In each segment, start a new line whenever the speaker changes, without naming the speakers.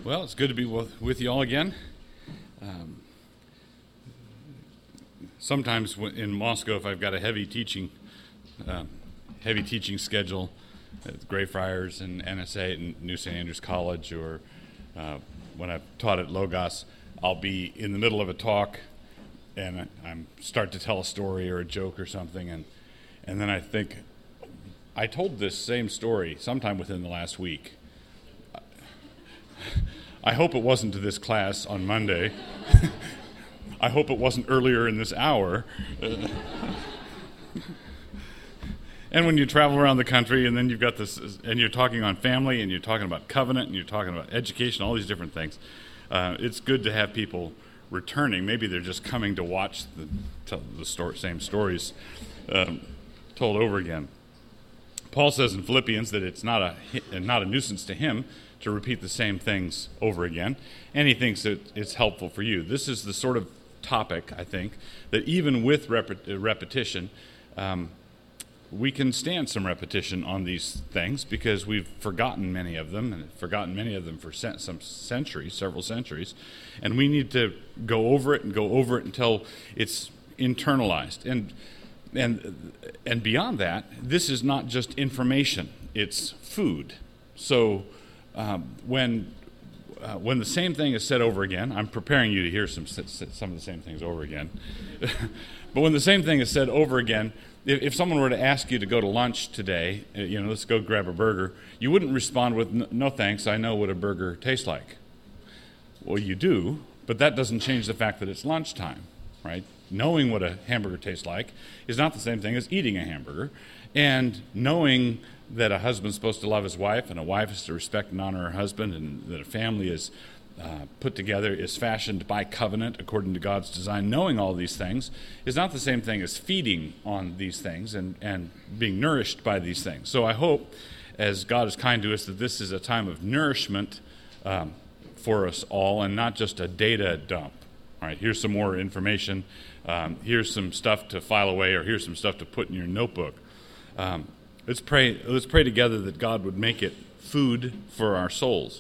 Well, it's good to be with you all again. Sometimes in Moscow, if I've got a heavy teaching schedule at Greyfriars and NSA and New St. Andrews College, or when I've taught at Logos, I'll be in the middle of a talk and I start to tell a story or a joke or something, and then I think, I told this same story sometime within the last week. I hope it wasn't to this class on Monday. I hope it wasn't earlier in this hour. And when you travel around the country and then you've got this, and you're talking on family and you're talking about covenant and you're talking about education, all these different things, it's good to have people returning. Maybe they're just coming to watch the same stories told over again. Paul says in Philippians that it's not a nuisance to him to repeat the same things over again, and he thinks that it's helpful for you. This is the sort of topic, I think, that even with repetition, we can stand some repetition on these things because we've forgotten many of them, and forgotten many of them for several centuries, and we need to go over it until it's internalized. And beyond that, this is not just information, it's food. So when the same thing is said over again, I'm preparing you to hear some of the same things over again. But when the same thing is said over again, if someone were to ask you to go to lunch today, let's go grab a burger, you wouldn't respond with, no thanks, I know what a burger tastes like. Well, you do, but that doesn't change the fact that it's lunchtime, right? Knowing what a hamburger tastes like is not the same thing as eating a hamburger, and knowing that a husband's supposed to love his wife, and a wife is to respect and honor her husband, and that a family is put together, is fashioned by covenant according to God's design. Knowing all these things is not the same thing as feeding on these things and being nourished by these things. So I hope, as God is kind to us, that this is a time of nourishment for us all, and not just a data dump. All right, here's some more information. Here's some stuff to file away, or here's some stuff to put in your notebook. Let's pray together that God would make it food for our souls.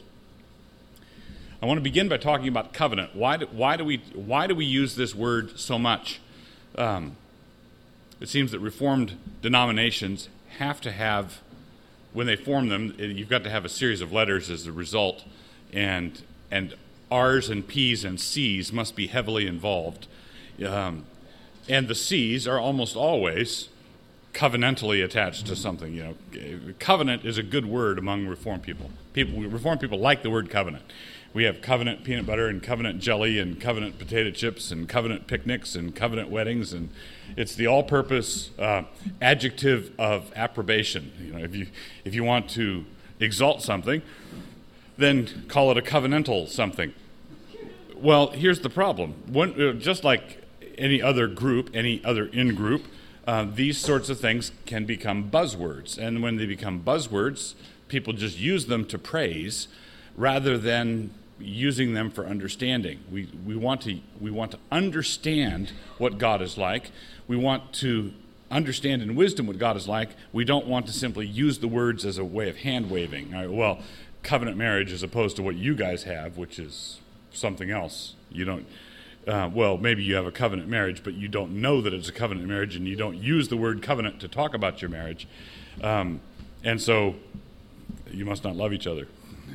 I want to begin by talking about covenant. Why do we use this word so much? It seems that Reformed denominations have to have, when they form them, you've got to have a series of letters as a result, and R's and P's and C's must be heavily involved. And the C's are almost always covenantally attached to something. Covenant is a good word among Reformed people. Reformed people like the word covenant. We have covenant peanut butter and covenant jelly and covenant potato chips and covenant picnics and covenant weddings, and it's the all-purpose adjective of approbation. If you want to exalt something, then call it a covenantal something. Well, here's the problem. Just like any other group, any other in-group, these sorts of things can become buzzwords. And when they become buzzwords, people just use them to praise rather than using them for understanding. We want to understand what God is like. We want to understand in wisdom what God is like. We don't want to simply use the words as a way of hand-waving. All right, well, covenant marriage as opposed to what you guys have, which is something else. You don't, maybe you have a covenant marriage, but you don't know that it's a covenant marriage, and you don't use the word covenant to talk about your marriage. And so you must not love each other,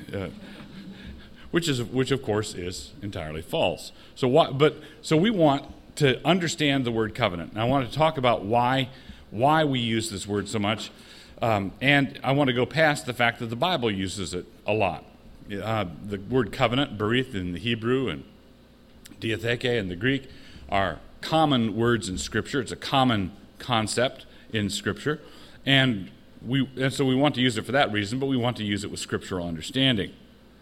which of course is entirely false. So we want to understand the word covenant. And I want to talk about why we use this word so much. And I want to go past the fact that the Bible uses it a lot. The word covenant, berith in the Hebrew and diatheke in the Greek, are common words in Scripture. It's a common concept in Scripture. And so we want to use it for that reason, but we want to use it with scriptural understanding.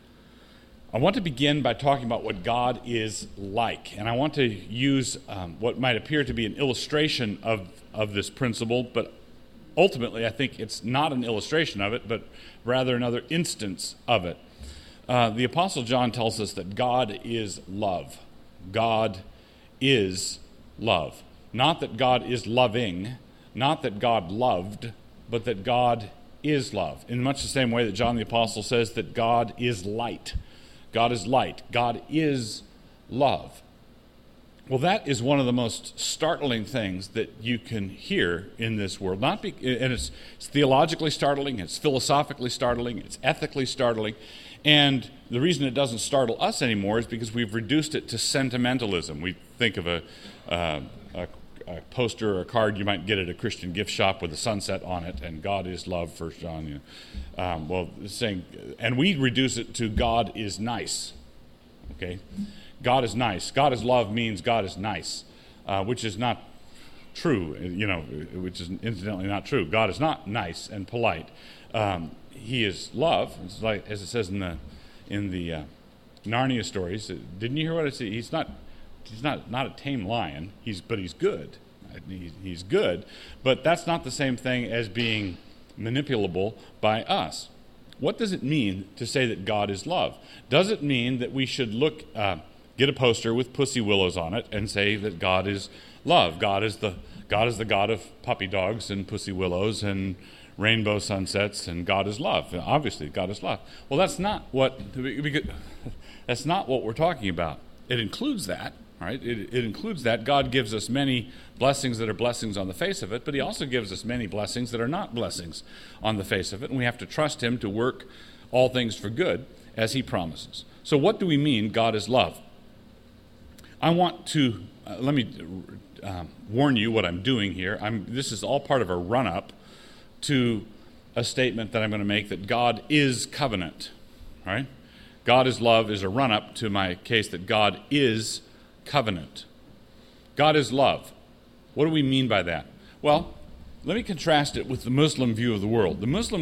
I want to begin by talking about what God is like. And I want to use what might appear to be an illustration of this principle, but ultimately I think it's not an illustration of it, but rather another instance of it. The Apostle John tells us that God is love. God is love. Not that God is loving, not that God loved, but that God is love. In much the same way that John the Apostle says that God is light. God is light. God is love. Well, that is one of the most startling things that you can hear in this world. And it's theologically startling, it's philosophically startling, it's ethically startling. And the reason it doesn't startle us anymore is because we've reduced it to sentimentalism. We think of a poster or a card you might get at a Christian gift shop with a sunset on it, and God is love, 1 John. And we reduce it to God is nice. Okay? God is nice. God is love means God is nice, which is not true, which is incidentally not true. God is not nice and polite. He is love. It's like, as it says in the Narnia stories. Didn't you hear what it said? He's not a tame lion, but he's good. He's good, but that's not the same thing as being manipulable by us. What does it mean to say that God is love? Does it mean that we should get a poster with pussy willows on it and say that God is love? God is the God of puppy dogs and pussy willows and rainbow sunsets, and God is love. Obviously, God is love. Well, that's not what we're talking about. It includes that, right? It includes that. God gives us many blessings that are blessings on the face of it, but he also gives us many blessings that are not blessings on the face of it, and we have to trust him to work all things for good as he promises. So what do we mean God is love? I want to, let me warn you what I'm doing here. This is all part of a run-up to a statement that I'm going to make that God is covenant, right? God is love is a run-up to my case that God is covenant. God is love. What do we mean by that? Well, let me contrast it with the Muslim view of the world. The Muslim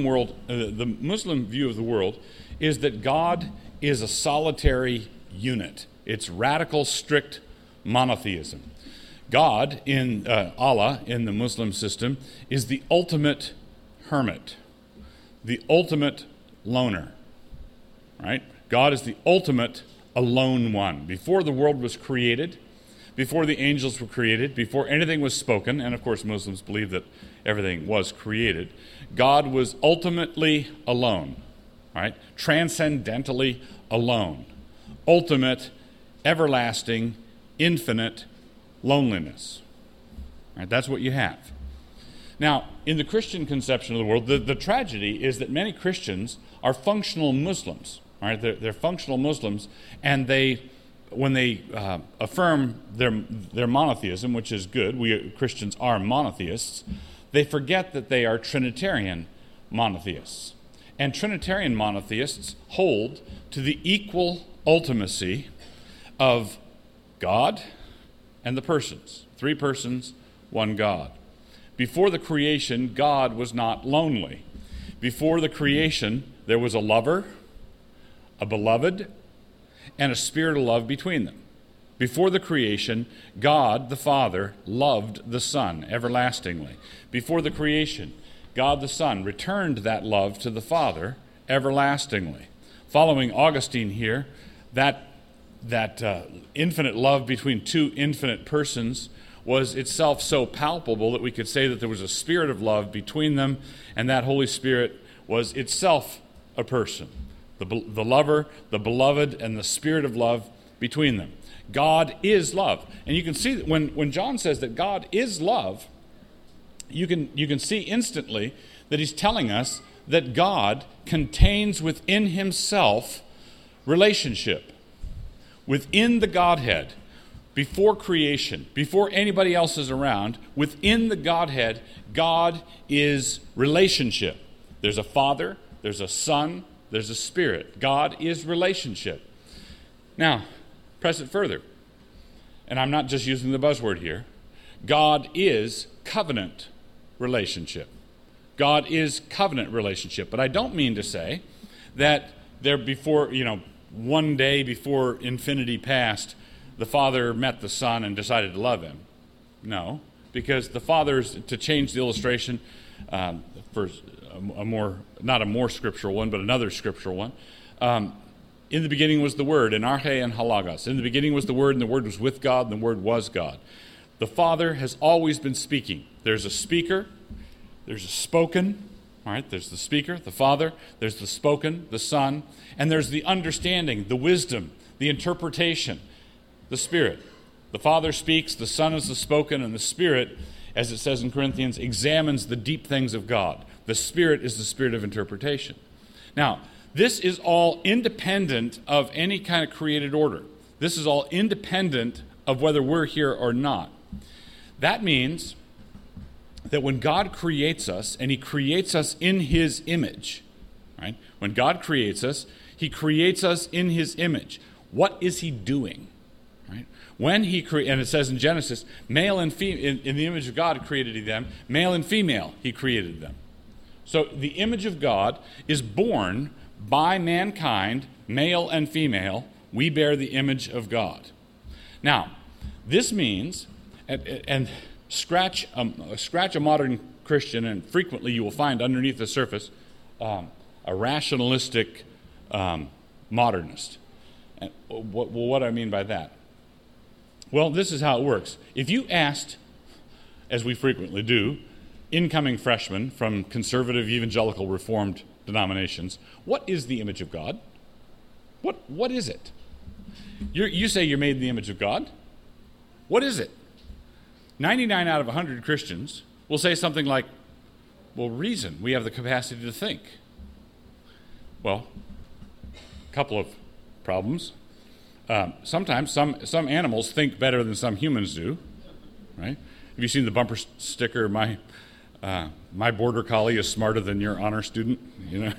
view of the world is that God is a solitary unit. It's radical, strict monotheism. God, Allah, in the Muslim system, is the ultimate hermit, the ultimate loner, right? God is the ultimate alone one. Before the world was created, before the angels were created, before anything was spoken, and of course Muslims believe that everything was created, God was ultimately alone, right? Transcendentally alone. Ultimate, everlasting, infinite loneliness. Right? That's what you have. Now, in the Christian conception of the world, the tragedy is that many Christians are functional Muslims. Right? They're functional Muslims, and when they affirm their monotheism, which is good, we Christians are monotheists, they forget that they are Trinitarian monotheists. And Trinitarian monotheists hold to the equal ultimacy of God and the persons. 3 persons, 1 God. Before the creation, God was not lonely. Before the creation, there was a lover, a beloved, and a spirit of love between them. Before the creation, God the Father loved the Son everlastingly. Before the creation, God the Son returned that love to the Father everlastingly. Following Augustine here, that infinite love between 2 infinite persons was itself so palpable that we could say that there was a spirit of love between them, and that Holy Spirit was itself a person. The lover, the beloved, and the spirit of love between them. God is love. And you can see that when John says that God is love, you can see instantly that he's telling us that God contains within himself relationship. Within the Godhead, before creation, before anybody else is around, within the Godhead, God is relationship. There's a Father, there's a Son, there's a Spirit. God is relationship. Now, press it further. And I'm not just using the buzzword here. God is covenant relationship. God is covenant relationship. But I don't mean to say that there before, one day before infinity passed, the Father met the Son and decided to love him. No, because the Father's, to change the illustration for not a more scriptural one, but another scriptural one. In the beginning was the Word, in Arche and Halagos. In the beginning was the Word, and the Word was with God, and the Word was God. The Father has always been speaking. There's a speaker, there's a spoken, All right, there's the speaker, the Father, there's the spoken, the Son, and there's the understanding, the wisdom, the interpretation, the Spirit. The Father speaks, the Son is the spoken, and the Spirit, as it says in Corinthians, examines the deep things of God. The Spirit is the spirit of interpretation. Now, this is all independent of any kind of created order. This is all independent of whether we're here or not. That means that when God creates us, and he creates us in his image, right? When God creates us, he creates us in his image. What is he doing? Right? When he and it says in Genesis, male and female, in the image of God created he them, male and female he created them. So the image of God is born by mankind, male and female. We bear the image of God. Now, this means, and scratch a modern Christian, and frequently you will find underneath the surface a rationalistic modernist. And what do I mean by that? Well, this is how it works. If you asked, as we frequently do, incoming freshmen from conservative, evangelical, reformed denominations, what is the image of God? What is it? You say you're made in the image of God. What is it? 99 out of 100 Christians will say something like, well, reason. We have the capacity to think. Well, a couple of problems. Sometimes some animals think better than some humans do, right? Have you seen the bumper sticker, my border collie is smarter than your honor student? You know.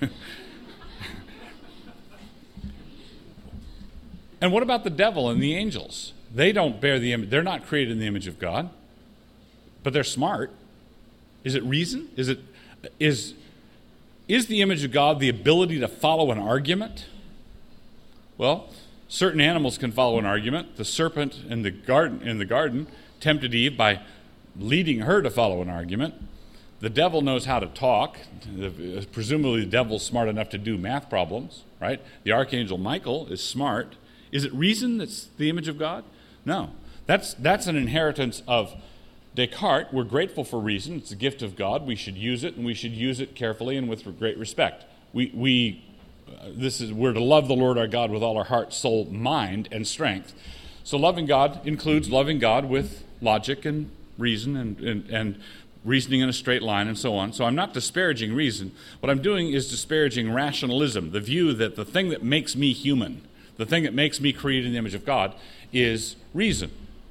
And what about the devil and the angels? They don't bear the image. They're not created in the image of God, but they're smart. Is it reason? Is the image of God the ability to follow an argument? Well, certain animals can follow an argument. The serpent in the garden tempted Eve by leading her to follow an argument. The devil knows how to talk. Presumably the devil's smart enough to do math problems, right? The archangel Michael is smart. Is it reason that's the image of God? No. That's an inheritance of Descartes. We're grateful for reason. It's a gift of God. We should use it, and we should use it carefully and with great respect. We're to love the Lord our God with all our heart, soul, mind, and strength. So loving God includes loving God with logic and reason and reasoning in a straight line and so on. So I'm not disparaging reason. What I'm doing is disparaging rationalism, the view that the thing that makes me human, the thing that makes me created in the image of God, is reason.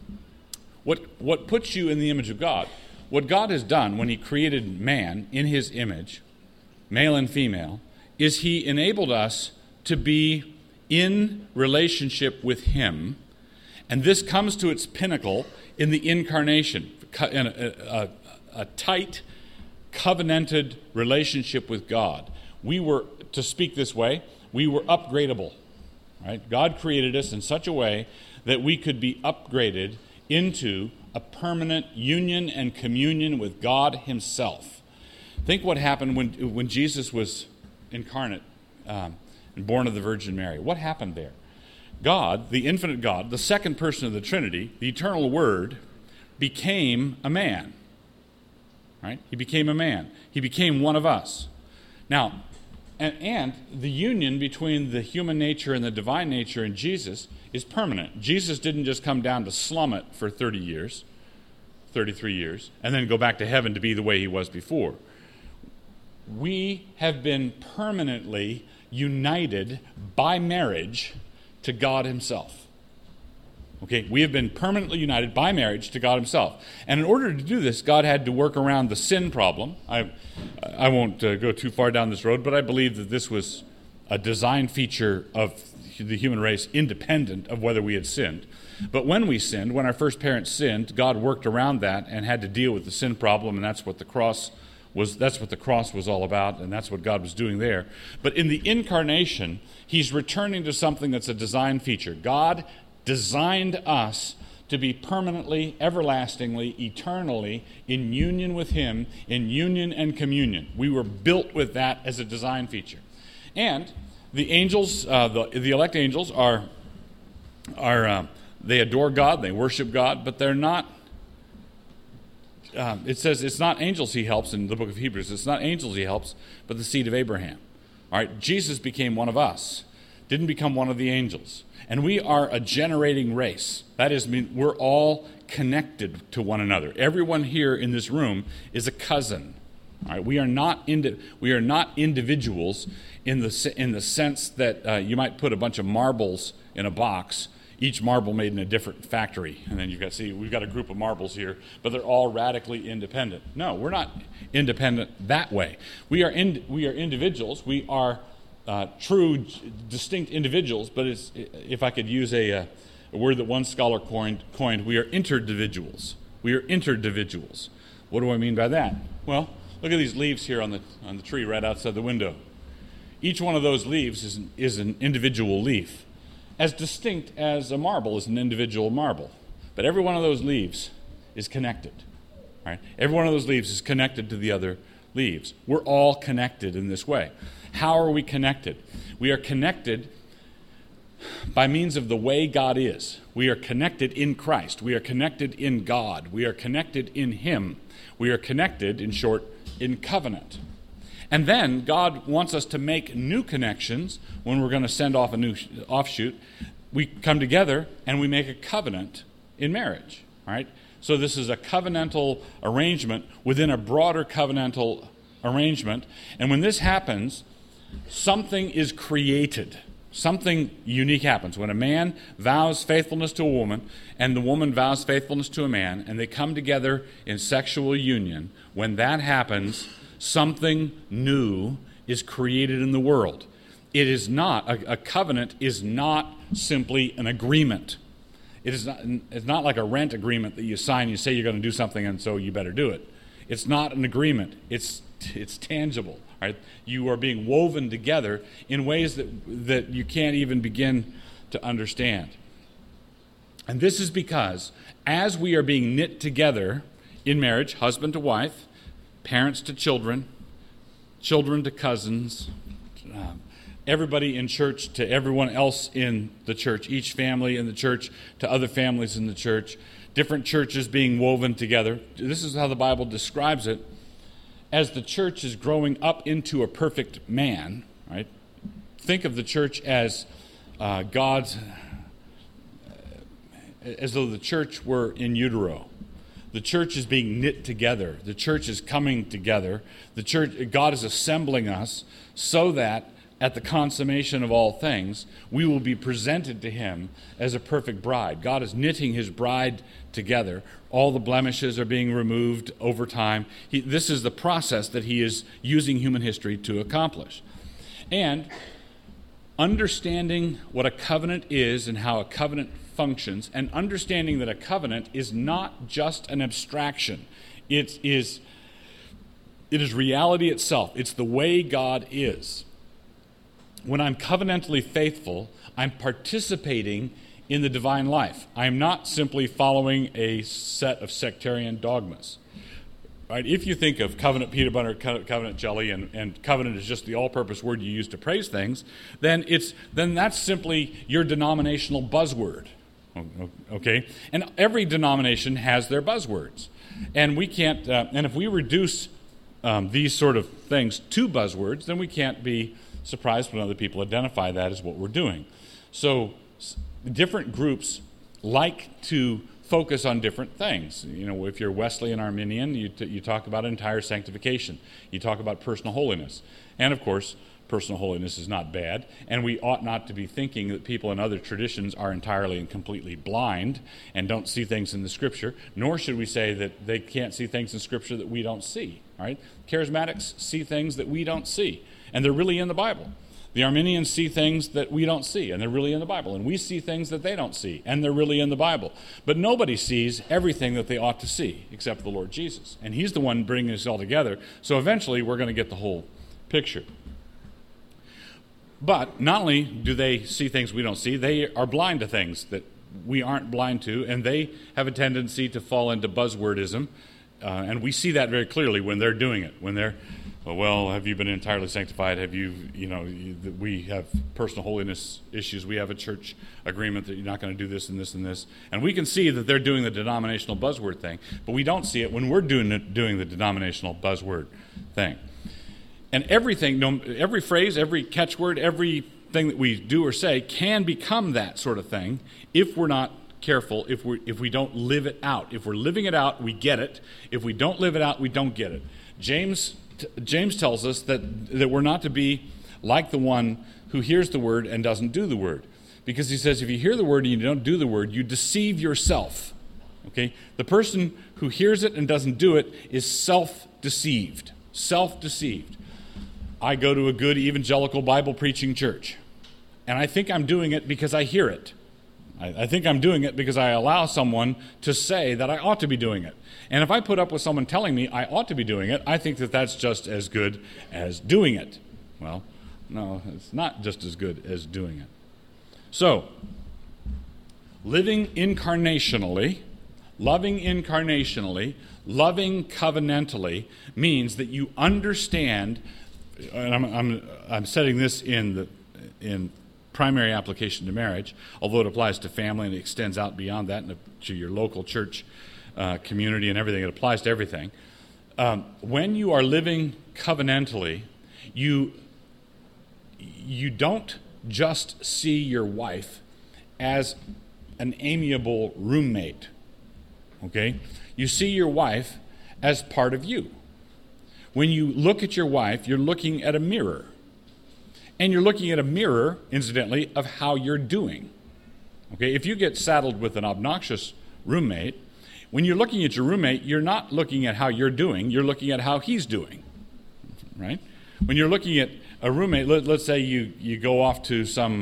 What puts you in the image of God? What God has done when he created man in his image, male and female, is he enabled us to be in relationship with him, and this comes to its pinnacle in the incarnation, in a tight, covenanted relationship with God. We were, to speak this way, we were upgradable. Right? God created us in such a way that we could be upgraded into a permanent union and communion with God himself. Think what happened when Jesus was incarnate and born of the Virgin Mary. What happened there? God, the infinite God, the second person of the Trinity, the eternal Word, became a man. Right? He became a man. He became one of us. Now, and the union between the human nature and the divine nature in Jesus is permanent. Jesus didn't just come down to slum it for 33 years, and then go back to heaven to be the way he was before. We have been permanently united by marriage to God himself. Okay, we have been permanently united by marriage to God himself. And in order to do this, God had to work around the sin problem. I won't go too far down this road, but I believe that this was a design feature of the human race independent of whether we had sinned. But when we sinned, when our first parents sinned, God worked around that and had to deal with the sin problem, and that's what the cross was all about, and that's what God was doing there. But in the incarnation, he's returning to something that's a design feature. God designed us to be permanently, everlastingly, eternally in union with him, in union and communion. We were built with that as a design feature. And the angels, the elect angels are they adore God, they worship God, but they're not it says it's not angels he helps in the book of Hebrews. It's not angels he helps, but the seed of Abraham. All right, Jesus became one of us, didn't become one of the angels. And we are a generating race. That is, we're all connected to one another. Everyone here in this room is a cousin. All right, we are not individuals in the sense that you might put a bunch of marbles in a box, each marble made in a different factory, and then we've got a group of marbles here, but they're all radically independent. No, we're not independent that way. We are individuals. We are true, distinct individuals. But if I could use a word that one scholar coined, we are interdividuals. We are interdividuals. What do I mean by that? Well, look at these leaves here on the tree right outside the window. Each one of those leaves is an individual leaf, as distinct as a marble is an individual marble. But every one of those leaves is connected. Right? Every one of those leaves is connected to the other leaves. We're all connected in this way. How are we connected? We are connected by means of the way God is. We are connected in Christ. We are connected in God. We are connected in Him. We are connected, in short, in covenant. And then God wants us to make new connections when we're going to send off a new offshoot. We come together and we make a covenant in marriage. All right? So this is a covenantal arrangement within a broader covenantal arrangement. And when this happens, something is created. Something unique happens. When a man vows faithfulness to a woman and the woman vows faithfulness to a man, and they come together in sexual union, when that happens, something new is created in the world. It is not, a covenant is not simply an agreement. It's not like a rent agreement that you sign, you say you're going to do something, and so you better do it. It's not an agreement. It's tangible. Right? You are being woven together in ways that you can't even begin to understand. And this is because as we are being knit together in marriage, husband to wife, parents to children, children to cousins, everybody in church to everyone else in the church, each family in the church to other families in the church, different churches being woven together. This is how the Bible describes it. As the church is growing up into a perfect man, right? Think of the church as as though the church were in utero. The church is being knit together. The church is coming together. God is assembling us so that at the consummation of all things, we will be presented to Him as a perfect bride. God is knitting His bride together. All the blemishes are being removed over time. This is the process that He is using human history to accomplish. And understanding what a covenant is and how a covenant functions, and understanding that a covenant is not just an abstraction. It is reality itself. It's the way God is. When I'm covenantally faithful, I'm participating in the divine life. I'm not simply following a set of sectarian dogmas. Right? If you think of covenant peanut butter, covenant jelly, and covenant is just the all-purpose word you use to praise things, then that's simply your denominational buzzword. Okay? And every denomination has their buzzwords. And we can't, and if we reduce these sort of things to buzzwords, then we can't be surprised when other people identify that as what we're doing. So different groups like to focus on different things. You know, if you're Wesleyan Arminian, you talk about entire sanctification. You talk about personal holiness. And of course, personal holiness is not bad, and we ought not to be thinking that people in other traditions are entirely and completely blind and don't see things in the Scripture, nor should we say that they can't see things in Scripture that we don't see. Right? Charismatics see things that we don't see, and they're really in the Bible. The Arminians see things that we don't see, and they're really in the Bible. And we see things that they don't see, and they're really in the Bible. But nobody sees everything that they ought to see except the Lord Jesus. And He's the one bringing us all together. So eventually we're going to get the whole picture. But not only do they see things we don't see, they are blind to things that we aren't blind to, and they have a tendency to fall into buzzwordism. And we see that very clearly when they're doing it, when they're well, have you been entirely sanctified? Have we have personal holiness issues. We have a church agreement that you're not going to do this and this and this. And we can see that they're doing the denominational buzzword thing, but we don't see it when we're doing the denominational buzzword thing. And everything, every phrase, every catchword, everything that we do or say can become that sort of thing if we're not careful, if we don't live it out. If we're living it out, we get it. If we don't live it out, we don't get it. James tells us that we're not to be like the one who hears the word and doesn't do the word. Because he says if you hear the word and you don't do the word, you deceive yourself. Okay? The person who hears it and doesn't do it is self-deceived. Self-deceived. I go to a good evangelical Bible preaching church, and I think I'm doing it because I hear it. I think I'm doing it because I allow someone to say that I ought to be doing it. And if I put up with someone telling me I ought to be doing it, I think that that's just as good as doing it. Well, no, it's not just as good as doing it. So, living incarnationally, loving incarnationally, loving covenantally means that you understand, and I'm setting this in primary application to marriage, although it applies to family and it extends out beyond that and to your local church community and everything. It applies to everything. When you are living covenantally, you don't just see your wife as an amiable roommate, okay? You see your wife as part of you. When you look at your wife, you're looking at a mirror. And you're looking at a mirror, incidentally, of how you're doing. Okay, if you get saddled with an obnoxious roommate, when you're looking at your roommate, you're not looking at how you're doing, you're looking at how he's doing, right? When you're looking at a roommate, let's say you go off to some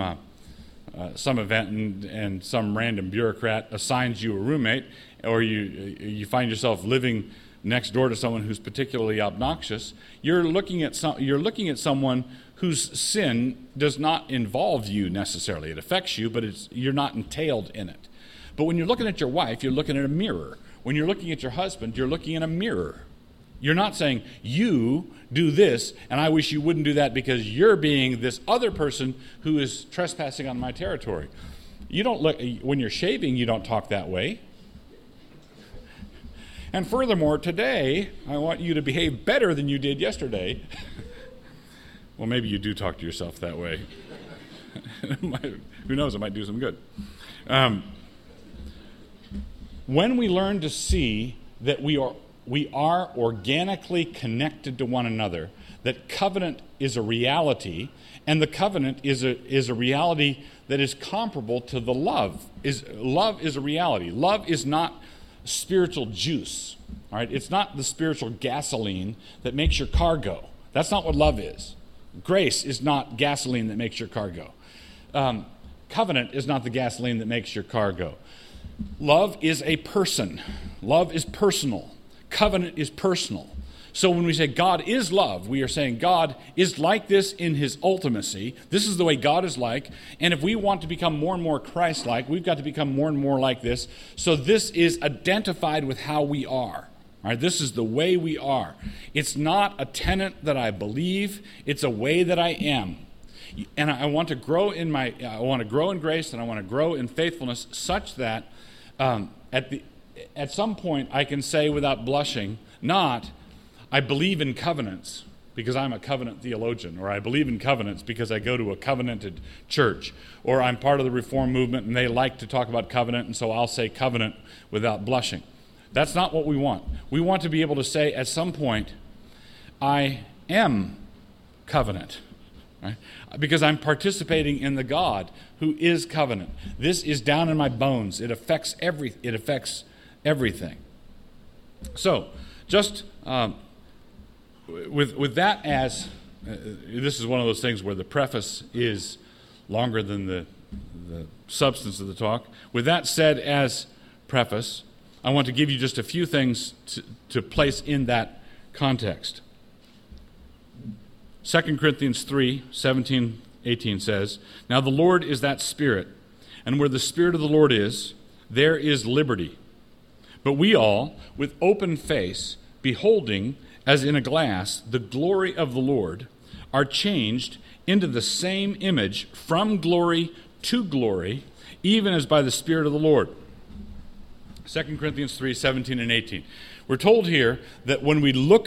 event and some random bureaucrat assigns you a roommate, or you find yourself living next door to someone who's particularly obnoxious. You're looking at someone whose sin does not involve you necessarily. It affects you, but you're not entailed in it. But when you're looking at your wife, you're looking at a mirror. When you're looking at your husband, you're looking in a mirror. You're not saying, you do this, and I wish you wouldn't do that because you're being this other person who is trespassing on my territory. You don't look, when you're shaving, you don't talk that way. And furthermore, today, I want you to behave better than you did yesterday. Well, maybe you do talk to yourself that way. Who knows, it might do some good. When we learn to see that we are organically connected to one another, that covenant is a reality, and the covenant is a reality that is comparable to the love. Love is a reality. Love is not spiritual juice. All right? It's not the spiritual gasoline that makes your car go. That's not what love is. Grace is not gasoline that makes your car go. Covenant is not the gasoline that makes your car go. Love is a person. Love is personal. Covenant is personal. So when we say God is love, we are saying God is like this in his ultimacy. This is the way God is like. And if we want to become more and more Christ-like, we've got to become more and more like this. So this is identified with how we are. All right, this is the way we are. It's not a tenet that I believe. It's a way that I am. And I want to grow in grace, and I want to grow in faithfulness such that at some point I can say without blushing, not I believe in covenants because I'm a covenant theologian, or I believe in covenants because I go to a covenanted church, or I'm part of the Reform movement and they like to talk about covenant, and so I'll say covenant without blushing. That's not what we want. We want to be able to say at some point, I am covenant, right? Because I'm participating in the God who is covenant. This is down in my bones. It affects everything. So, just with that as this is one of those things where the preface is longer than the substance of the talk. With that said as preface, I want to give you just a few things to place in that context. 2 Corinthians 3:17-18 says, "Now the Lord is that Spirit, and where the Spirit of the Lord is, there is liberty. But we all, with open face, beholding as in a glass, the glory of the Lord, are changed into the same image from glory to glory, even as by the Spirit of the Lord. 2 Corinthians 3:17 and 18. We're told here that when we look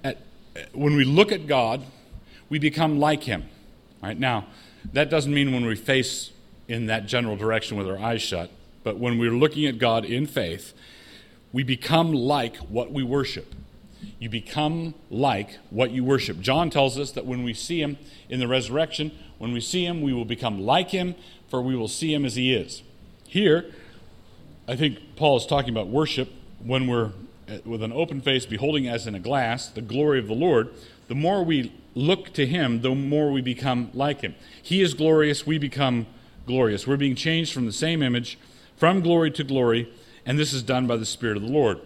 at God, we become like him. Right? Now, that doesn't mean when we face in that general direction with our eyes shut, but when we're looking at God in faith, we become like what we worship. You become like what you worship. John tells us that when we see him in the resurrection, when we see him, we will become like him, for we will see him as he is. Here, I think Paul is talking about worship when we're with an open face, beholding as in a glass the glory of the Lord. The more we look to him, the more we become like him. He is glorious, we become glorious. We're being changed from the same image, from glory to glory, and this is done by the Spirit of the Lord.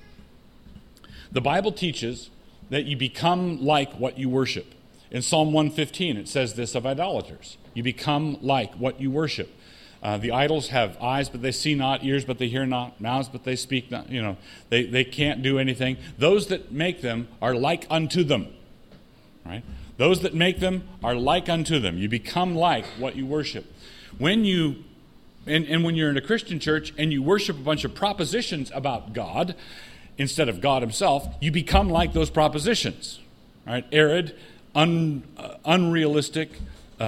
The Bible teaches that you become like what you worship. In Psalm 115, it says this of idolaters. You become like what you worship. The idols have eyes, but they see not, ears, but they hear not, mouths, but they speak not. They can't do anything. Those that make them are like unto them. Right? Those that make them are like unto them. You become like what you worship. When you're in a Christian church and you worship a bunch of propositions about God instead of God himself, you become like those propositions. Right? Arid, unrealistic.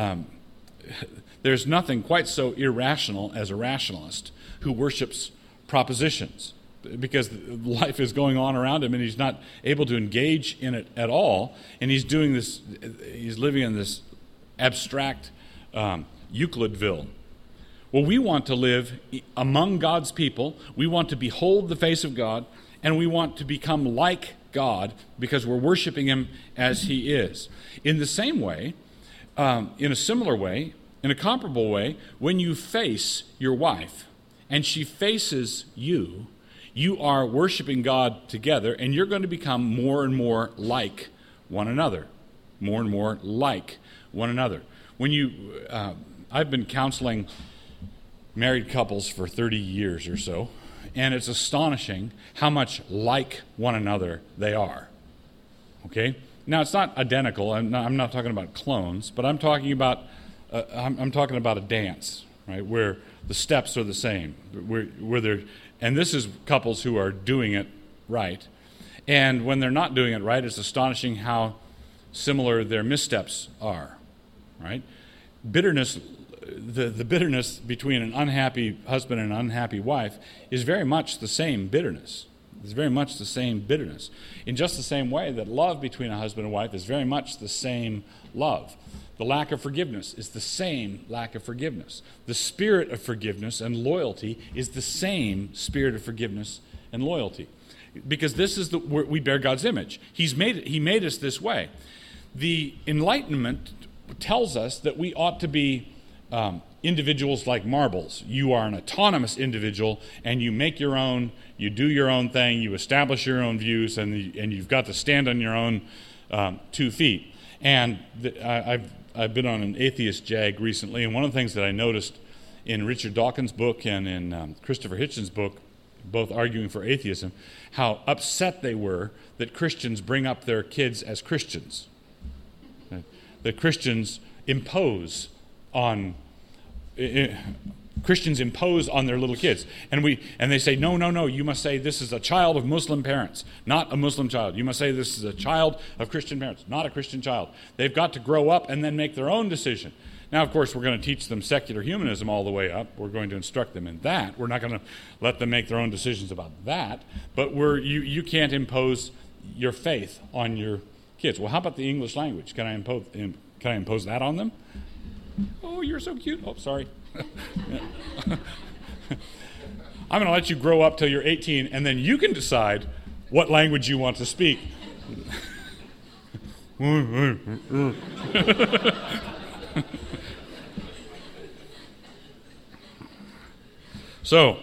There's nothing quite so irrational as a rationalist who worships propositions, because life is going on around him and he's not able to engage in it at all, and he's living in this abstract Euclidville. Well, we want to live among God's people. We want to behold the face of God, and we want to become like God because we're worshiping him as he is. In the same way, in a similar way, in a comparable way, when you face your wife and she faces you, you are worshiping God together, and you're going to become more and more like one another. More and more like one another. I've been counseling married couples for 30 years or so, and it's astonishing how much like one another they are. Okay? Now, it's not identical. I'm not talking about clones, but I'm talking about a dance, right, where the steps are the same, where they're, and this is couples who are doing it right. And when they're not doing it right, it's astonishing how similar their missteps are, right? Bitterness, the bitterness between an unhappy husband and an unhappy wife is very much the same bitterness. It's very much the same bitterness. In just the same way that love between a husband and wife is very much the same love. The lack of forgiveness is the same lack of forgiveness. The spirit of forgiveness and loyalty is the same spirit of forgiveness and loyalty. Because this is we bear God's image. He made us this way. The Enlightenment tells us that we ought to be individuals like marbles. You are an autonomous individual, and you make your own, you do your own thing, you establish your own views, and you've got to stand on your own 2 feet. And I've been on an atheist jag recently, and one of the things that I noticed in Richard Dawkins' book and in Christopher Hitchens' book, both arguing for atheism, how upset they were that Christians bring up their kids as Christians. That Christians impose on their little kids. And they say, no, you must say this is a child of Muslim parents, not a Muslim child. You must say this is a child of Christian parents, not a Christian child. They've got to grow up and then make their own decision. Now, of course, we're going to teach them secular humanism all the way up. We're going to instruct them in that. We're not going to let them make their own decisions about that. But you can't impose your faith on your kids. Well, how about the English language? Can I impose that on them? Oh, you're so cute. Oh, sorry. I'm going to let you grow up till you're 18, and then you can decide what language you want to speak. So,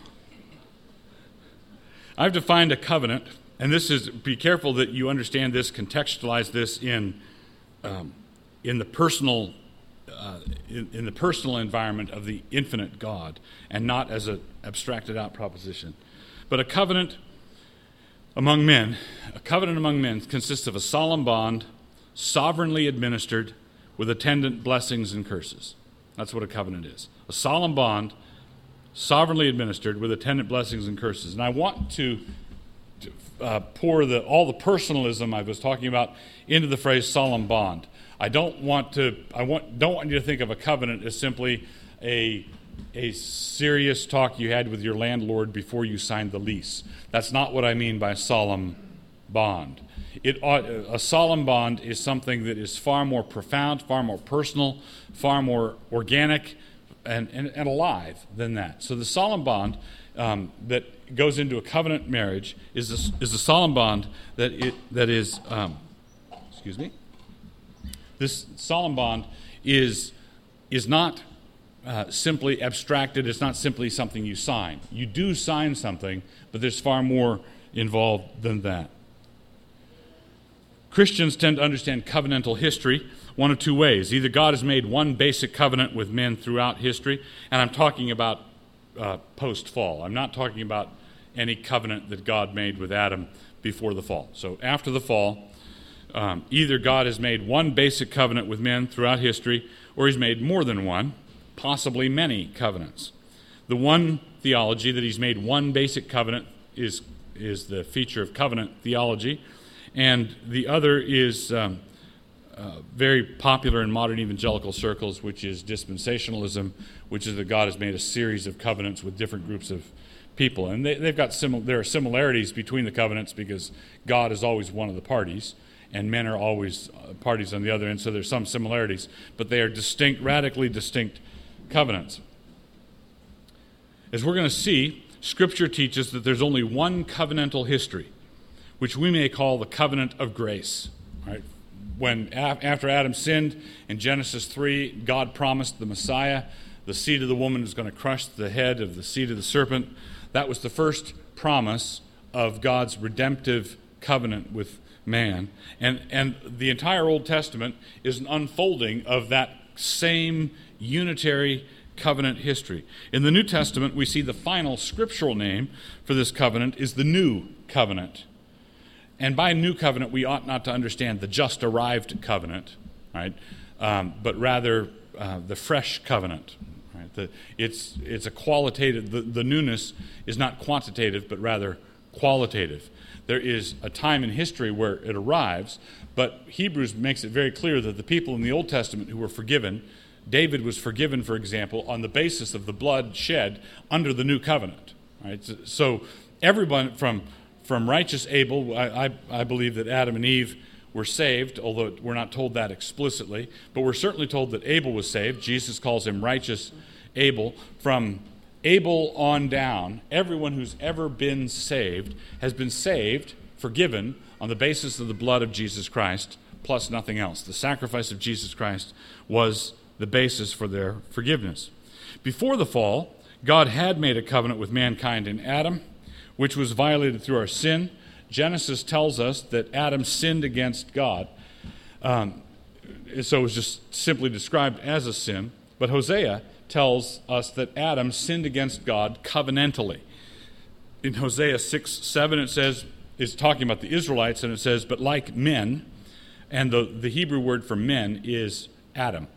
I've defined a covenant, and be careful that you understand this, contextualize this in the personal in the personal environment of the infinite God, and not as an abstracted out proposition. But a covenant, among men, a covenant among men consists of a solemn bond, sovereignly administered, with attendant blessings and curses. That's what a covenant is. A solemn bond, sovereignly administered, with attendant blessings and curses. And I want to pour all the personalism I was talking about into the phrase solemn bond. I don't want you to think of a covenant as simply a serious talk you had with your landlord before you signed the lease. That's not what I mean by solemn bond. A solemn bond is something that is far more profound, far more personal, far more organic, and alive than that. So the solemn bond that goes into a covenant marriage is a solemn bond This solemn bond is not simply abstracted. It's not simply something you sign. You do sign something, but there's far more involved than that. Christians tend to understand covenantal history one of two ways. Either God has made one basic covenant with men throughout history, and I'm talking about post-fall. I'm not talking about any covenant that God made with Adam before the fall. So after the fall, either God has made one basic covenant with men throughout history, or he's made more than one, possibly many covenants. The one theology that he's made one basic covenant is the feature of covenant theology, and the other is very popular in modern evangelical circles, which is dispensationalism, which is that God has made a series of covenants with different groups of people. And there are similarities between the covenants because God is always one of the parties, and men are always parties on the other end, so there's some similarities, but they are distinct, radically distinct covenants. As we're going to see, Scripture teaches that there's only one covenantal history, which we may call the covenant of grace. Right? When after Adam sinned in Genesis 3, God promised the Messiah, the seed of the woman is going to crush the head of the seed of the serpent. That was the first promise of God's redemptive covenant with man. And the entire Old Testament is an unfolding of that same unitary covenant history. In the New Testament, we see the final scriptural name for this covenant is the New Covenant. And by New Covenant, we ought not to understand the just arrived covenant, right? But rather the fresh covenant. Right? It's a qualitative. The newness is not quantitative, but rather qualitative. There is a time in history where it arrives, but Hebrews makes it very clear that the people in the Old Testament who were forgiven, David was forgiven, for example, on the basis of the blood shed under the new covenant. Right? So everyone from righteous Abel, I believe that Adam and Eve were saved, although we're not told that explicitly, but we're certainly told that Abel was saved. Jesus calls him righteous Abel. From Abel on down, everyone who's ever been saved has been saved, forgiven, on the basis of the blood of Jesus Christ, plus nothing else. The sacrifice of Jesus Christ was the basis for their forgiveness. Before the fall, God had made a covenant with mankind in Adam, which was violated through our sin. Genesis tells us that Adam sinned against God. So it was just simply described as a sin. But Hosea tells us that Adam sinned against God covenantally. In Hosea 6:7, it says, it's talking about the Israelites, and it says, but like men, and the Hebrew word for men is Adam.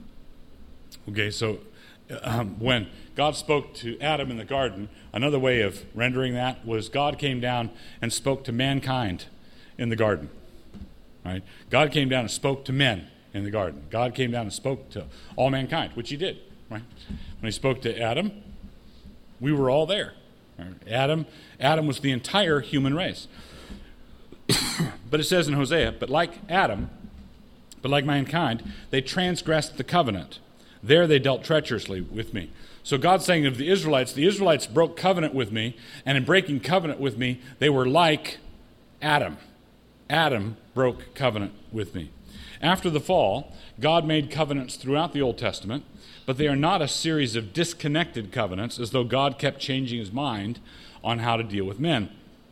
Okay, so when God spoke to Adam in the garden, another way of rendering that was God came down and spoke to mankind in the garden. Right? God came down and spoke to men in the garden. God came down and spoke to all mankind, which he did. Right? When he spoke to Adam, we were all there. Right? Adam was the entire human race. But it says in Hosea, but like mankind, they transgressed the covenant. There they dealt treacherously with me. So God's saying of the Israelites broke covenant with me, and in breaking covenant with me, they were like Adam. Adam broke covenant with me. After the fall, God made covenants throughout the Old Testament, but they are not a series of disconnected covenants, as though God kept changing his mind on how to deal with men.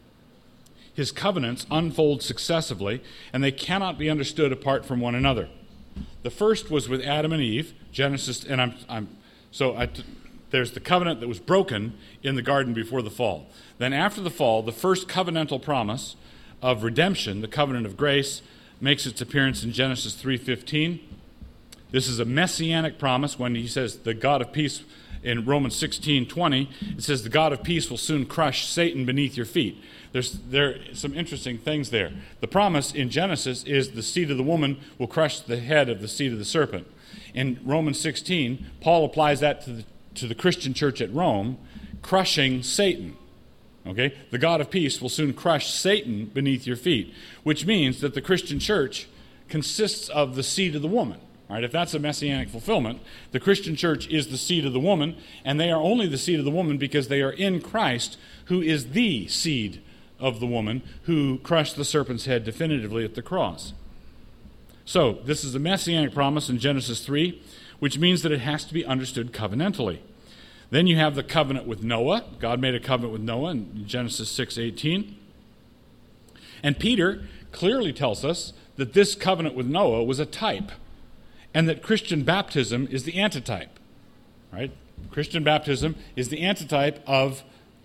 His covenants unfold successively, and they cannot be understood apart from one another. The first was with Adam and Eve, Genesis, and there's the covenant that was broken in the garden before the fall. Then after the fall, the first covenantal promise of redemption, the covenant of grace, makes its appearance in Genesis 3:15. This is a messianic promise when he says the God of peace in Romans 16:20. It says the God of peace will soon crush Satan beneath your feet. There are some interesting things there. The promise in Genesis is the seed of the woman will crush the head of the seed of the serpent. In Romans 16, Paul applies that to the Christian church at Rome, crushing Satan. Okay? The God of peace will soon crush Satan beneath your feet, which means that the Christian church consists of the seed of the woman. All right? If that's a messianic fulfillment, the Christian church is the seed of the woman, and they are only the seed of the woman because they are in Christ, who is the seed of the woman, who crushed the serpent's head definitively at the cross. So, this is a messianic promise in Genesis 3, which means that it has to be understood covenantally. Then you have the covenant with Noah. God made a covenant with Noah in Genesis 6:18. And Peter clearly tells us that this covenant with Noah was a type, and that Christian baptism is the antitype. Right? Christian baptism is the antitype of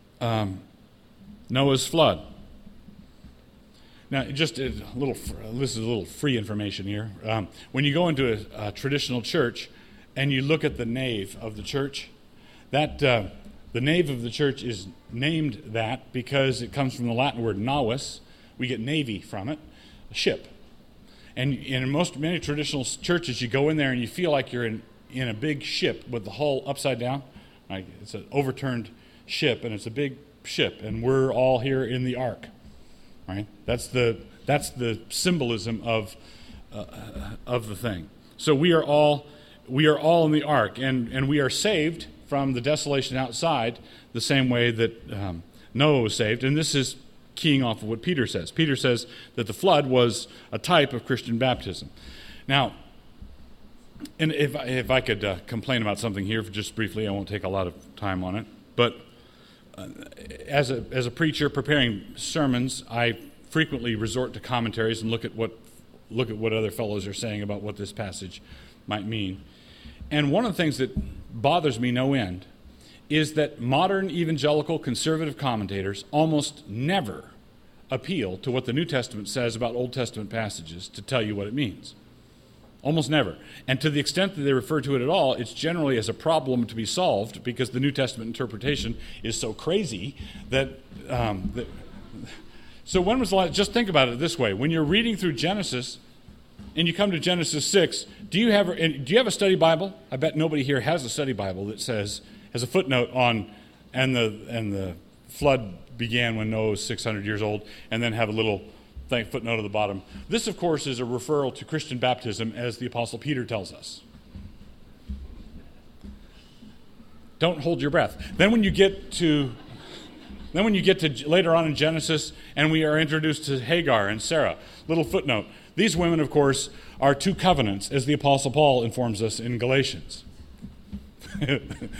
Noah's flood. Now, just this is a little free information here. When you go into a traditional church and you look at the nave of the church, that the nave of the church is named that because it comes from the Latin word navus. We get navy from it, a ship. And in many traditional churches, you go in there and you feel like you're in a big ship with the hull upside down. Like it's an overturned ship, and it's a big ship, and we're all here in the ark. Right? That's the symbolism of the thing. So we are all in the ark, and we are saved from the desolation outside the same way that Noah was saved. And this is keying off of what Peter says. Peter says that the flood was a type of Christian baptism. Now, and if I could complain about something here just briefly, I won't take a lot of time on it, but as a preacher preparing sermons, I frequently resort to commentaries and look at what other fellows are saying about what this passage might mean. And one of the things that bothers me no end is that modern evangelical conservative commentators almost never appeal to what the New Testament says about Old Testament passages to tell you what it means. Almost never. And to the extent that they refer to it at all, it's generally as a problem to be solved because the New Testament interpretation is so crazy that... So when was the last... Just think about it this way. When you're reading through Genesis and you come to Genesis 6, do you have a study Bible? I bet nobody here has a study Bible that has a footnote on, and the flood began when Noah was 600 years old, and then have a little footnote at the bottom. This, of course, is a referral to Christian baptism, as the Apostle Peter tells us. Don't hold your breath. Then when you get to later on in Genesis, and we are introduced to Hagar and Sarah, little footnote. These women, of course, are two covenants, as the Apostle Paul informs us in Galatians. You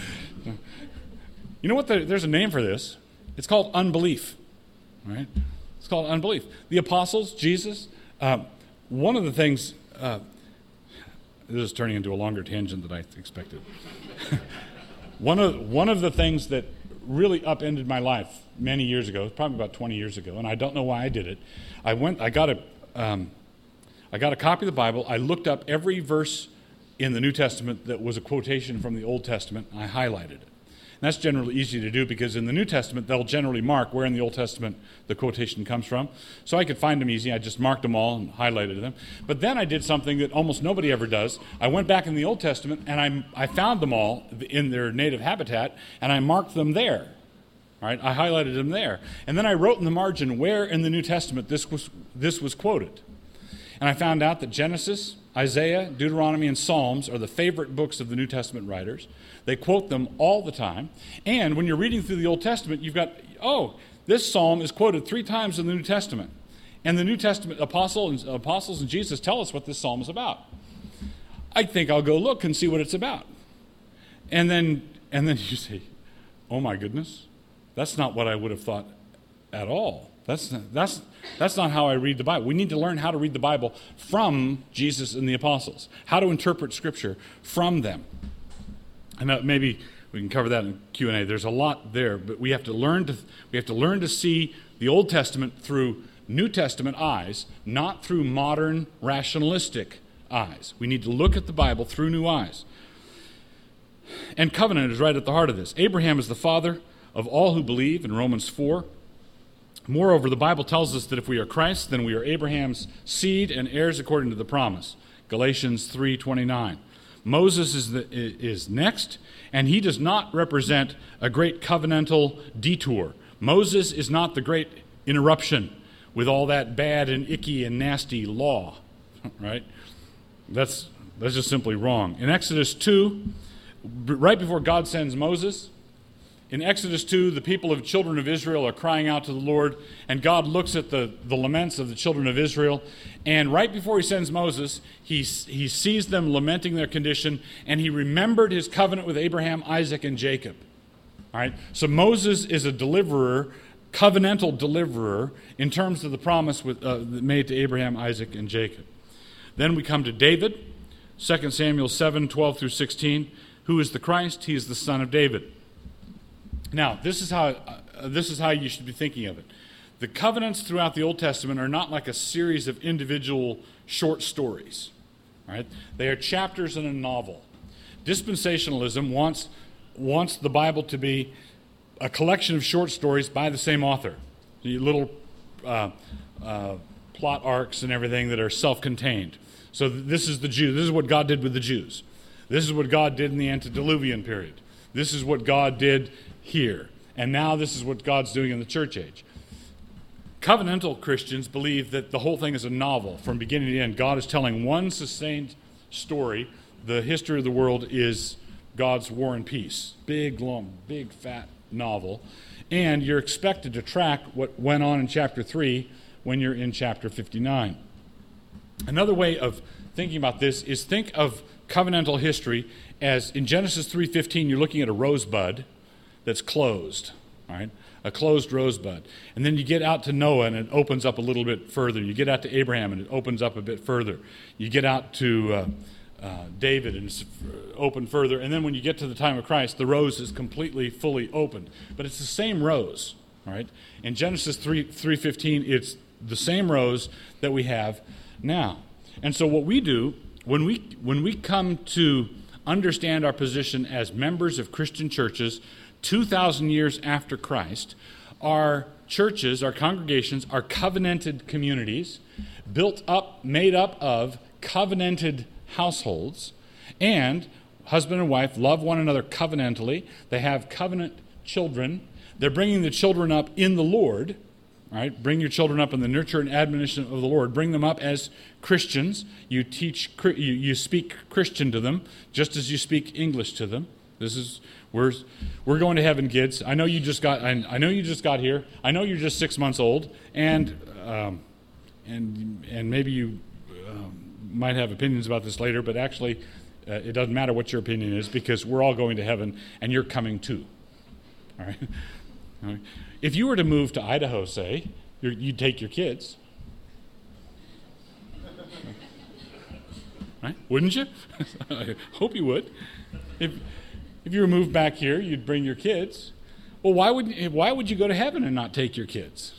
know what? There's a name for this. It's called unbelief. Right? It's called unbelief. The apostles, Jesus, one of the things, this is turning into a longer tangent than I expected. One of the things that really upended my life many years ago, probably about 20 years ago, and I don't know why I did it. I got a copy of the Bible. I looked up every verse in the New Testament that was a quotation from the Old Testament, and I highlighted it. And that's generally easy to do because in the New Testament, they'll generally mark where in the Old Testament the quotation comes from. So I could find them easy. I just marked them all and highlighted them. But then I did something that almost nobody ever does. I went back in the Old Testament, and I found them all in their native habitat, and I marked them there. All right? I highlighted them there. And then I wrote in the margin where in the New Testament this was quoted. And I found out that Genesis, Isaiah, Deuteronomy, and Psalms are the favorite books of the New Testament writers. They quote them all the time. And when you're reading through the Old Testament, you've got, this psalm is quoted 3 times in the New Testament. And the New Testament apostles and Jesus tell us what this psalm is about. I think I'll go look and see what it's about. And then you say, oh my goodness, that's not what I would have thought at all. That's not how I read the Bible. We need to learn how to read the Bible from Jesus and the apostles, how to interpret Scripture from them. And maybe We can cover that in Q&A. There's a lot there, but we have to learn to see the Old Testament through New Testament eyes, not through modern rationalistic eyes. We need to look at the Bible through new eyes. And covenant is right at the heart of this. Abraham is the father of all who believe in Romans 4. Moreover, the Bible tells us that if we are Christ, then we are Abraham's seed and heirs according to the promise. Galatians 3:29. Moses is next, and he does not represent a great covenantal detour. Moses is not the great interruption with all that bad and icky and nasty law, right? That's just simply wrong. In Exodus 2, right before God sends Moses, in Exodus 2, the people of children of Israel are crying out to the Lord, and God looks at the laments of the children of Israel, and right before he sends Moses, he sees them lamenting their condition, and he remembered his covenant with Abraham, Isaac, and Jacob. All right? So Moses is a deliverer, covenantal deliverer, in terms of the promise made to Abraham, Isaac, and Jacob. Then we come to David, 2 Samuel 7:12 through 16. Who is the Christ? He is the son of David. Now, this is how you should be thinking of it. The covenants throughout the Old Testament are not like a series of individual short stories. Right? They are chapters in a novel. Dispensationalism wants the Bible to be a collection of short stories by the same author. The little plot arcs and everything that are self-contained. So this is the Jews. This is what God did with the Jews. This is what God did in the antediluvian period. This is what God did here. And now this is what God's doing in the church age. Covenantal Christians believe that the whole thing is a novel from beginning to end. God is telling one sustained story. The history of the world is God's war and peace. Big, long, big, fat novel. And you're expected to track what went on in chapter 3 when you're in chapter 59. Another way of thinking about this is think of covenantal history as in Genesis 3:15, you're looking at a rosebud that's closed, all right? A closed rosebud. And then you get out to Noah and it opens up a little bit further. You get out to Abraham and it opens up a bit further. You get out to David and it's open further. And then when you get to the time of Christ, the rose is completely, fully opened. But it's the same rose, all right? In Genesis 3:15, it's the same rose that we have now. And so what we do when we come to understand our position as members of Christian churches 2,000 years after Christ, our churches, our congregations, are covenanted communities made up of covenanted households, and husband and wife love one another covenantally. They have covenant children. They're bringing the children up in the Lord. All right, bring your children up in the nurture and admonition of the Lord. Bring them up as Christians. You speak Christian to them, just as you speak English to them. We're going to heaven, kids. I know you just got here. I know you're just 6 months old, and maybe you might have opinions about this later. But actually, it doesn't matter what your opinion is because we're all going to heaven, and you're coming too. All right. All right. If you were to move to Idaho, say, you'd take your kids. Right? Wouldn't you? I hope you would. If you were moved back here, you'd bring your kids. Well, why would you go to heaven and not take your kids?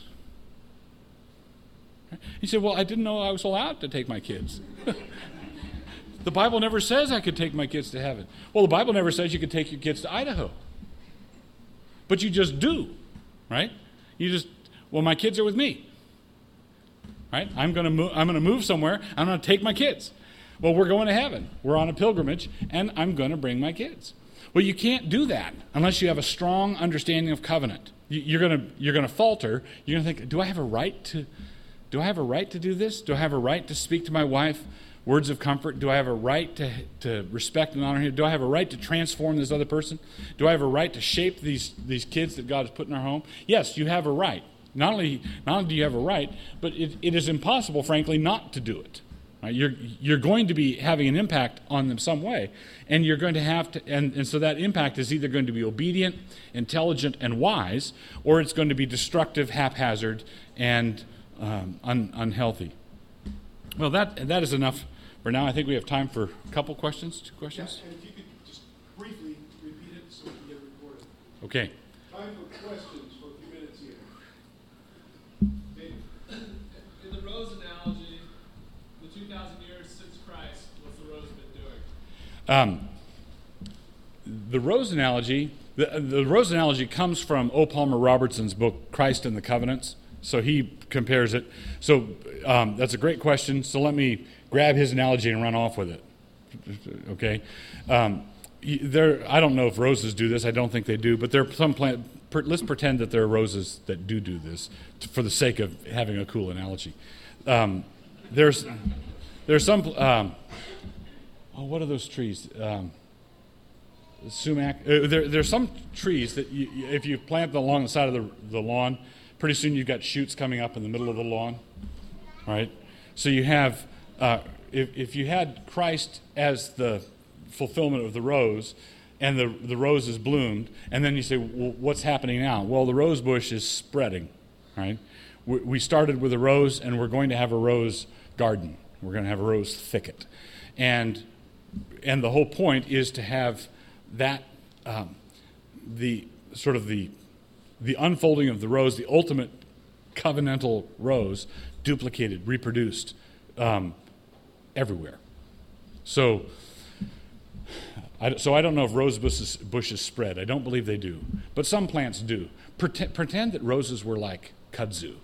He said, well, I didn't know I was allowed to take my kids. The Bible never says I could take my kids to heaven. Well, the Bible never says you could take your kids to Idaho. But you just do. Right? My kids are with me. Right? I'm going to move somewhere. I'm going to take my kids. Well, we're going to heaven. We're on a pilgrimage, and I'm going to bring my kids. Well, you can't do that unless you have a strong understanding of covenant. You're going to falter. You're going to think, do I have a right to do this? Do I have a right to speak to my wife words of comfort? Do I have a right to respect and honor him? Do I have a right to transform this other person? Do I have a right to shape these kids that God has put in our home? Yes, you have a right. Not only do you have a right, but it is impossible, frankly, not to do it. Right? You're going to be having an impact on them some way, and you're going to have to, and so that impact is either going to be obedient, intelligent, and wise, or it's going to be destructive, haphazard, and unhealthy. Well, that is enough for now. I think we have time for a couple questions, 2 questions.
Yeah, and if you could just briefly repeat it so we can get
Okay.
Time for questions for a few minutes here. David.
In the rose analogy, the 2,000 years since Christ, what's the rose been doing?
The rose analogy, the rose analogy comes from O. Palmer Robertson's book, Christ and the Covenants. So he compares it. So that's a great question. So let me grab his analogy and run off with it. Okay? I don't know if roses do this. I don't think they do. But there are some let's pretend that there are roses that do this for the sake of having a cool analogy. There's some... what are those trees? Sumac. There's some trees that if you plant them along the side of the lawn, pretty soon you've got shoots coming up in the middle of the lawn, right? So you have, if you had Christ as the fulfillment of the rose, and the rose is bloomed, and then you say, well, what's happening now? Well, the rose bush is spreading, right? We started with a rose, and we're going to have a rose garden. We're going to have a rose thicket. And the whole point is to have that, the unfolding of the rose, the ultimate covenantal rose, duplicated, reproduced everywhere. So I don't know if rose bushes spread. I don't believe they do. But some plants do. Pretend that roses were like kudzu.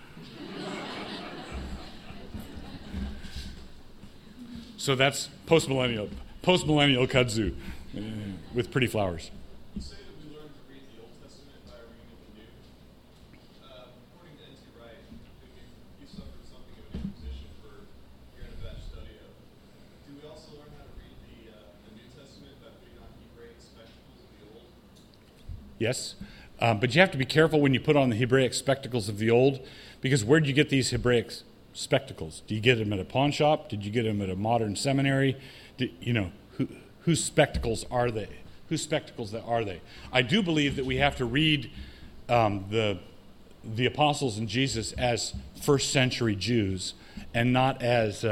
So that's postmillennial kudzu with pretty flowers.
You say that we learn to read the Old Testament by reading the New. According to N.T. Wright, you suffered something of an inquisition for your in-depth study of. Do we also learn how to read the New Testament by putting on Hebraic spectacles of the Old?
Yes, but you have to be careful when you put on the Hebraic spectacles of the Old, because where did you get these Hebraic spectacles? Do you get them at a pawn shop? Did you get them at a modern seminary? Whose spectacles are they? Whose spectacles are they? I do believe that we have to read the apostles and Jesus as first century Jews, and not as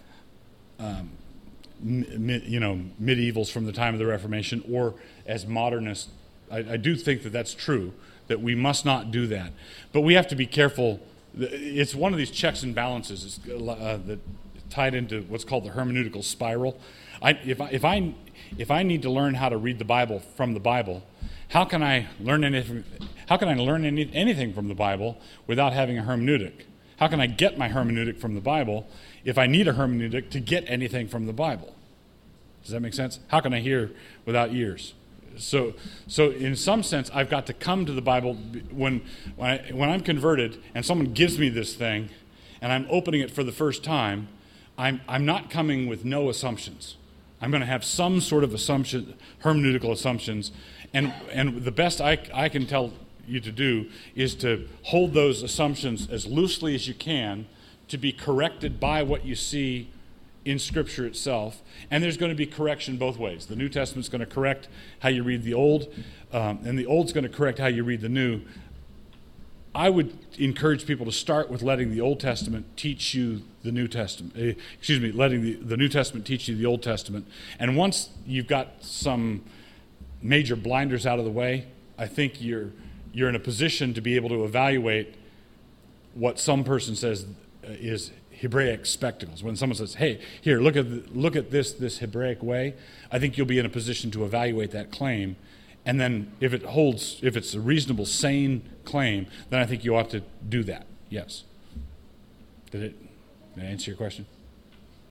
medievals from the time of the Reformation, or as modernists. I do think that that's true, that we must not do that. But we have to be careful. It's one of these checks and balances that tied into what's called the hermeneutical spiral. If I need to learn how to read the Bible from the Bible, how can I learn anything? How can I learn anything from the Bible without having a hermeneutic? How can I get my hermeneutic from the Bible if I need a hermeneutic to get anything from the Bible? Does that make sense? How can I hear without ears? So in some sense, I've got to come to the Bible when I'm converted and someone gives me this thing, and I'm opening it for the first time. I'm not coming with no assumptions. I'm going to have some sort of hermeneutical assumptions, and the best I can tell you to do is to hold those assumptions as loosely as you can, to be corrected by what you see in Scripture itself. And there's going to be correction both ways. The New Testament's going to correct how you read the Old, and the Old's going to correct how you read the New. I would encourage people to start with letting the Old Testament teach you the New Testament. Letting the New Testament teach you the Old Testament. And once you've got some major blinders out of the way, I think you're in a position to be able to evaluate what some person says is Hebraic spectacles. When someone says, "Hey, here, look at this Hebraic way," I think you'll be in a position to evaluate that claim. And then if it's a reasonable, sane claim, then I think you ought to do that. Yes. Did I answer your question?